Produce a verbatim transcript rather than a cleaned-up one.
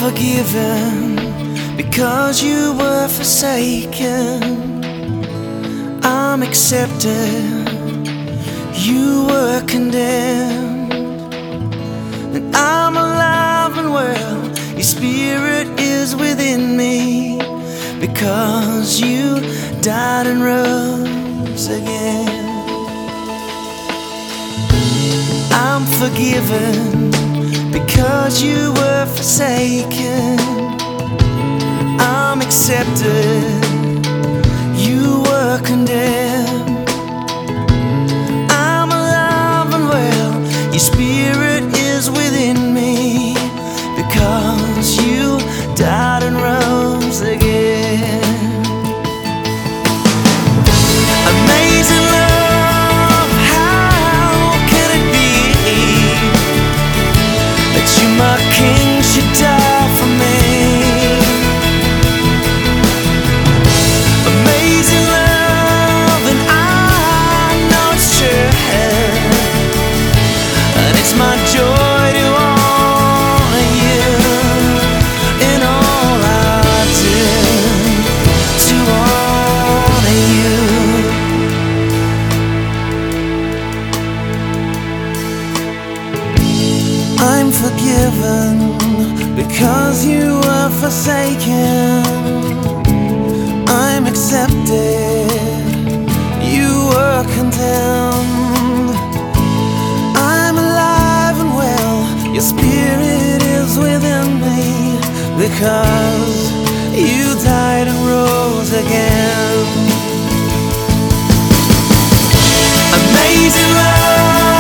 forgiven because you were forsaken. I'm accepted, you were condemned. And I'm alive and well, your spirit is within me, because you died and rose again. I'm forgiven because you were forsaken. I'm accepted, you were condemned. I'm alive and well, your spirit is within me, because you died and rose again. Amazing love, how can it be that you, my King, should die for me? Amazing love, and I know it's true, and it's my joy to honor you in all I do, to honor you. I'm forgiven because you were forsaken. I'm accepted, you were condemned. I'm alive and well, your spirit is within me, because you died and rose again. Amazing love,